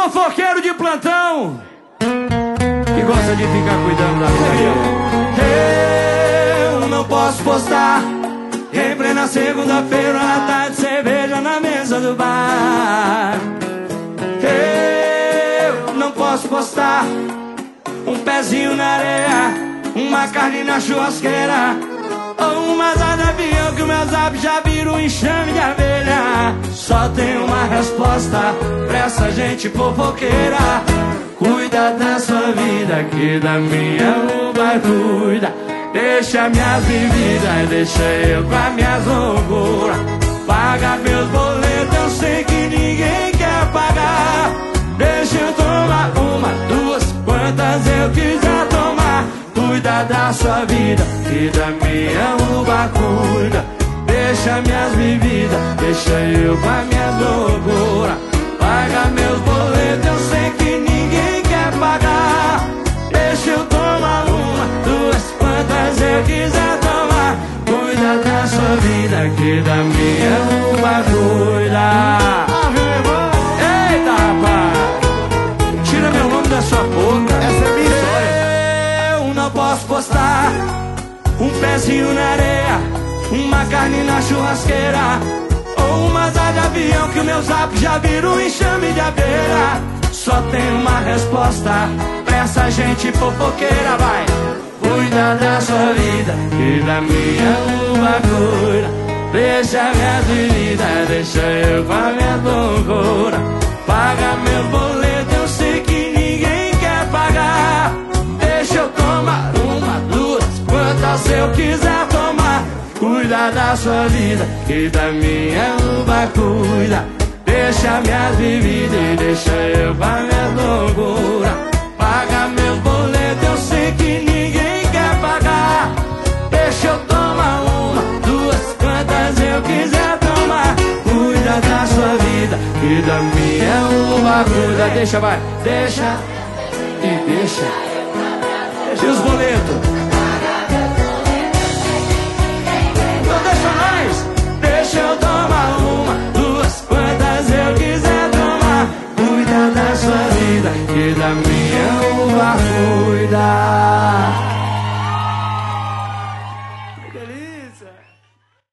fofoqueiro de plantão que gosta de ficar cuidando da vida. Eu não posso postar em plena segunda-feira à tarde, cerveja na mesa do bar. Eu não posso postar um pezinho na areia, uma carne na churrasqueira, ou uma asa de avião que o meu zap já vira um enxame de abelha. Só tem uma resposta pra essa gente fofoqueira: cuida da sua vida, que da minha o vai cuida. Deixa minhas bebidas, deixa eu com as minhas loucuras. Paga meus boletos, eu sei que ninguém quer pagar. Deixa eu tomar uma, duas, quantas eu quiser tomar. Cuida da sua vida, que da minha uva cuida. Deixa minhas bebidas, deixa eu com as minhas loucuras. Paga meus boletos, eu sei que ninguém quer pagar. Deixa eu tomar uma, duas, quantas eu quiser tomar. Cuida da sua vida, que da minha uva cuida. Eita, rapaz, tira meu nome da sua boca. Essa é minha história. Eu não posso postar um pezinho na areia, uma carne na churrasqueira, ou uma asa de avião que o meu zap já vira um enxame de abelha. Só tem uma resposta pra essa gente fofoqueira, vai. Cuida da sua vida, que da minha uva cuida. Deixa minhas bebidas, deixa eu com a minha loucura. Paga meu boleto, eu sei que ninguém quer pagar. Deixa eu tomar uma, duas, quantas eu quiser tomar. Cuida da sua vida, que da minha uva cuida. Deixa minhas bebidas e deixa eu com a minha loucura. Paga meu boleto, eu sei que ninguém quer pagar. Deixa eu tomar uma, duas, quantas eu quiser tomar. Cuida da sua vida, que da minha uva cuida. Deixa, vai, deixa e deixa. E os boletos? Então deixa mais. Deixa eu tomar uma, duas, quantas eu quiser tomar. Cuida da sua vida, que da minha